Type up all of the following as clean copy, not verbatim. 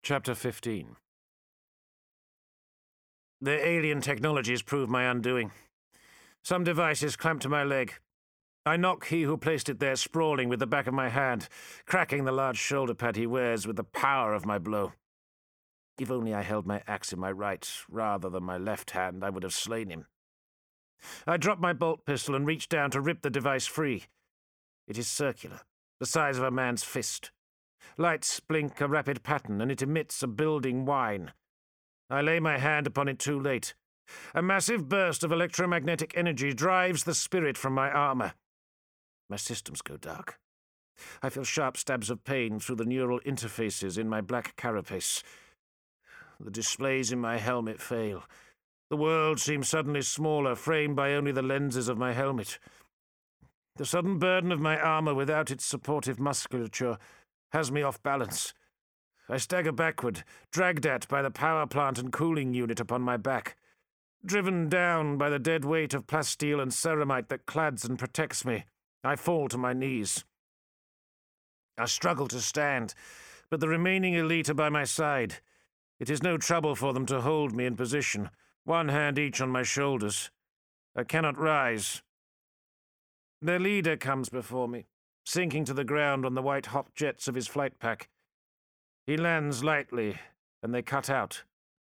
Chapter 15. The alien technologies prove my undoing. Some device is clamped to my leg. I knock he who placed it there sprawling with the back of my hand, cracking the large shoulder pad he wears with the power of my blow. If only I held my axe in my right rather than my left hand, I would have slain him. I drop my bolt pistol and reach down to rip the device free. It is circular, the size of a man's fist. Lights blink a rapid pattern, and it emits a building whine. I lay my hand upon it too late. A massive burst of electromagnetic energy drives the spirit from my armor. My systems go dark. I feel sharp stabs of pain through the neural interfaces in my black carapace. The displays in my helmet fail. The world seems suddenly smaller, framed by only the lenses of my helmet. The sudden burden of my armor without its supportive musculature has me off balance. I stagger backward, dragged at by the power plant and cooling unit upon my back. Driven down by the dead weight of plasteel and ceramite that clads and protects me, I fall to my knees. I struggle to stand, but the remaining elite are by my side. It is no trouble for them to hold me in position, one hand each on my shoulders. I cannot rise. Their leader comes before me, sinking to the ground on the white-hot jets of his flight pack. He lands lightly, and they cut out.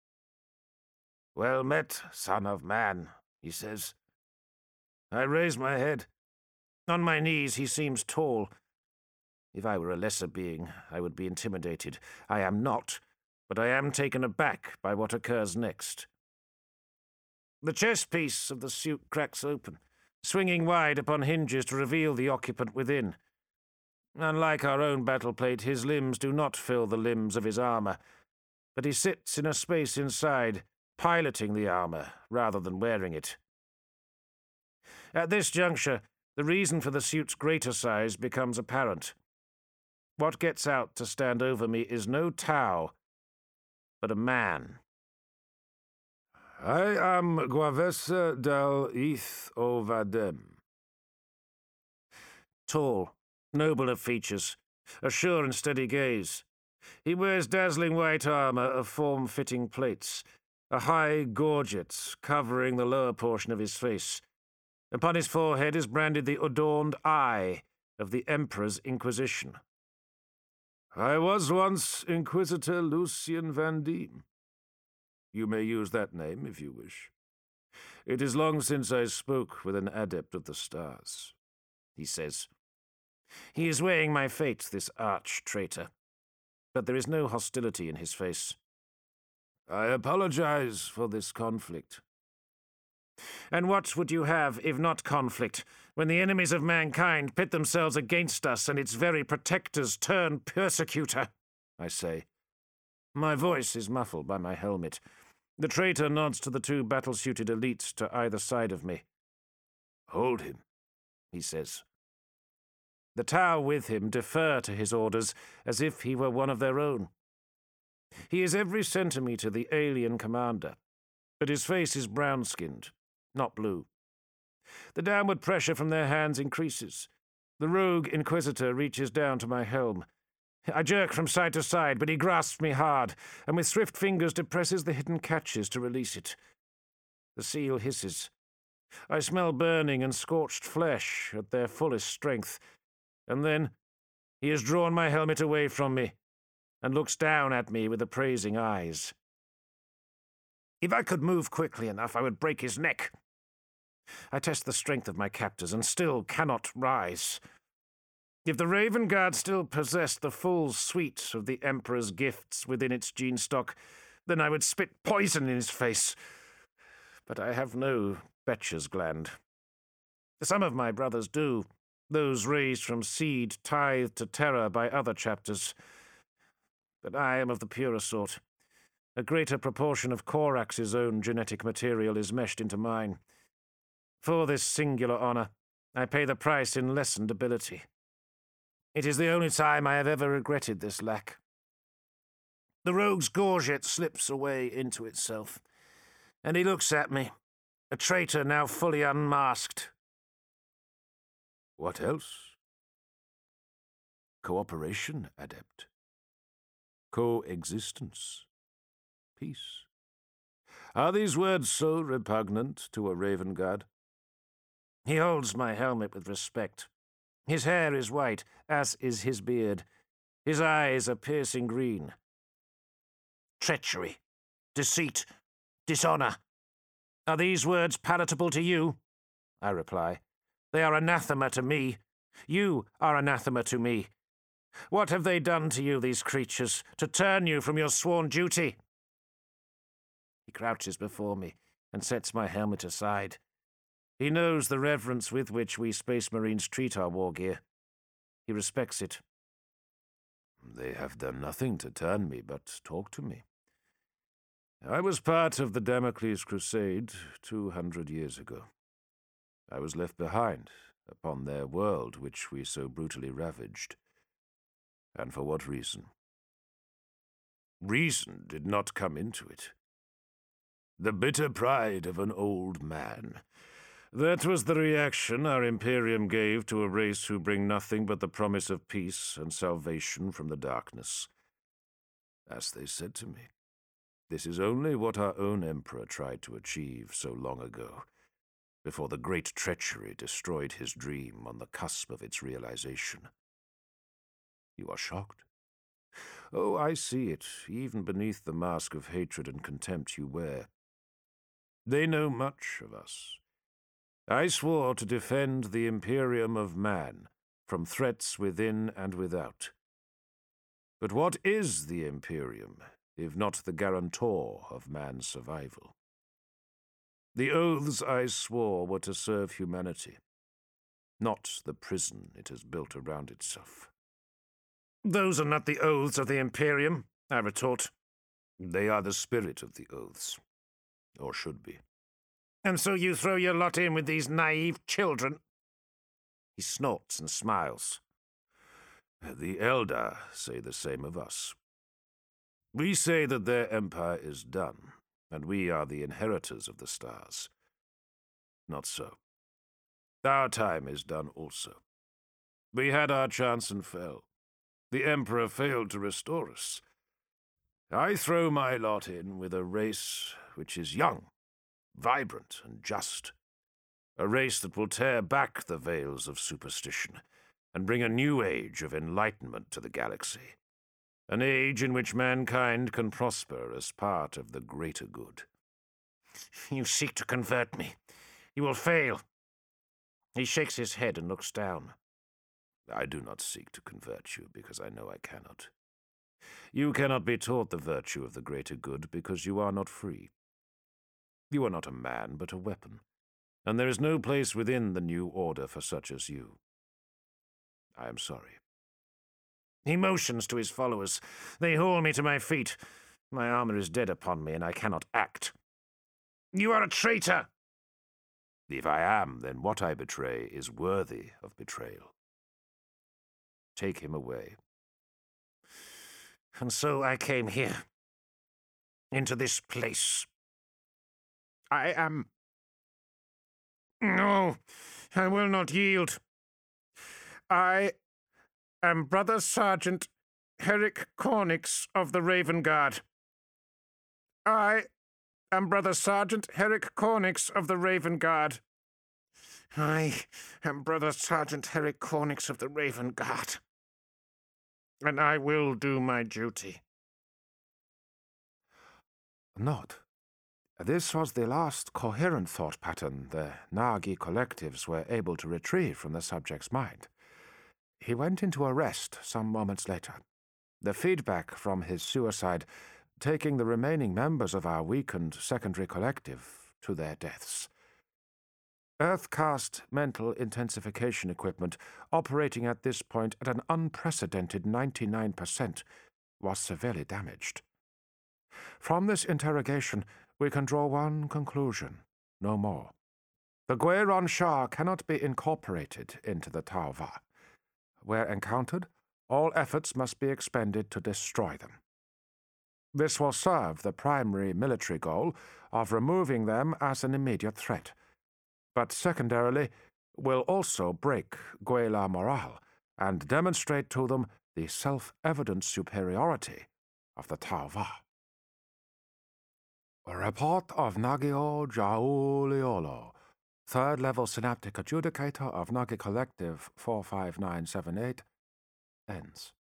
"Well met, son of man," he says. I raise my head. On my knees, he seems tall. If I were a lesser being, I would be intimidated. I am not, but I am taken aback by what occurs next. The chest piece of the suit cracks open, swinging wide upon hinges to reveal the occupant within. Unlike our own battle plate, his limbs do not fill the limbs of his armor, but he sits in a space inside, piloting the armor rather than wearing it. At this juncture, the reason for the suit's greater size becomes apparent. What gets out to stand over me is no Tau, but a man. "I am Guavessa del Ith Ovadem." Tall, noble of features, a sure and steady gaze. He wears dazzling white armor of form-fitting plates, a high gorget covering the lower portion of his face. Upon his forehead is branded the adorned eye of the Emperor's Inquisition. "I was once Inquisitor Lucien Van Diem. You may use that name if you wish. It is long since I spoke with an adept of the stars," he says. He is weighing my fate, this arch-traitor. But there is no hostility in his face. "I apologize for this conflict." And what would you have if not conflict, when the enemies of mankind pit themselves against us and its very protectors turn persecutor? I say. My voice is muffled by my helmet. The traitor nods to the two battle-suited elites to either side of me. "Hold him," he says. The Tau with him defer to his orders as if he were one of their own. He is every centimeter the alien commander, but his face is brown-skinned, not blue. The downward pressure from their hands increases. The rogue Inquisitor reaches down to my helm. I jerk from side to side, but he grasps me hard, and with swift fingers depresses the hidden catches to release it. The seal hisses. I smell burning and scorched flesh at their fullest strength, and then he has drawn my helmet away from me and looks down at me with appraising eyes. If I could move quickly enough, I would break his neck. I test the strength of my captors and still cannot rise. If the Raven Guard still possessed the full suite of the Emperor's gifts within its gene stock, then I would spit poison in his face. But I have no Betcher's gland. Some of my brothers do, those raised from seed tithed to terror by other chapters. But I am of the purer sort. A greater proportion of Corax's own genetic material is meshed into mine. For this singular honor, I pay the price in lessened ability. It is the only time I have ever regretted this lack. The rogue's gorget slips away into itself, and he looks at me, a traitor now fully unmasked. "What else?" "Cooperation, Adept." Coexistence. Peace. Are these words so repugnant to a raven god? He holds my helmet with respect. His hair is white, as is his beard. His eyes are piercing green. Treachery, deceit, dishonor. Are these words palatable to you? I reply. They are anathema to me. You are anathema to me. What have they done to you, these creatures, to turn you from your sworn duty? He crouches before me and sets my helmet aside. He knows the reverence with which we Space Marines treat our war gear. He respects it. They have done nothing to turn me but talk to me. I was part of the Damocles Crusade 200 years ago. I was left behind upon their world which we so brutally ravaged. And for what reason? Reason did not come into it. The bitter pride of an old man. That was the reaction our Imperium gave to a race who bring nothing but the promise of peace and salvation from the darkness. As they said to me, this is only what our own Emperor tried to achieve so long ago, before the great treachery destroyed his dream on the cusp of its realization. You are shocked? Oh, I see it, even beneath the mask of hatred and contempt you wear. They know much of us. I swore to defend the Imperium of man from threats within and without. But what is the Imperium, if not the guarantor of man's survival? The oaths I swore were to serve humanity, not the prison it has built around itself. Those are not the oaths of the Imperium, I retort. They are the spirit of the oaths, or should be. And so you throw your lot in with these naive children? He snorts and smiles. The Eldar say the same of us. We say that their empire is done, and we are the inheritors of the stars. Not so. Our time is done also. We had our chance and fell. The Emperor failed to restore us. I throw my lot in with a race which is young, vibrant and just. A race that will tear back the veils of superstition and bring a new age of enlightenment to the galaxy. An age in which mankind can prosper as part of the greater good. You seek to convert me. You will fail. He shakes his head and looks down. I do not seek to convert you because I know I cannot. You cannot be taught the virtue of the greater good because you are not free. You are not a man, but a weapon, and there is no place within the new order for such as you. I am sorry. He motions to his followers. They haul me to my feet. My armor is dead upon me, and I cannot act. You are a traitor! If I am, then what I betray is worthy of betrayal. Take him away. And so I came here, into this place. I am... No, I will not yield. I am Brother Sergeant Herrick Cornix of the Raven Guard. I am Brother Sergeant Herrick Cornix of the Raven Guard. I am Brother Sergeant Herrick Cornix of the Raven Guard. And I will do my duty. Note. This was the last coherent thought pattern the Nagi collectives were able to retrieve from the subject's mind. He went into a rest some moments later, the feedback from his suicide taking the remaining members of our weakened secondary collective to their deaths. Earthcast mental intensification equipment, operating at this point at an unprecedented 99%, was severely damaged. From this interrogation, we can draw one conclusion, no more. The Gueron Shah cannot be incorporated into the Tauva. Where encountered, all efforts must be expended to destroy them. This will serve the primary military goal of removing them as an immediate threat, but secondarily will also break Guela morale and demonstrate to them the self-evident superiority of the Tauva. A report of Nagio Jauliolo, third-level synaptic adjudicator of Nagi Collective 45978, ends.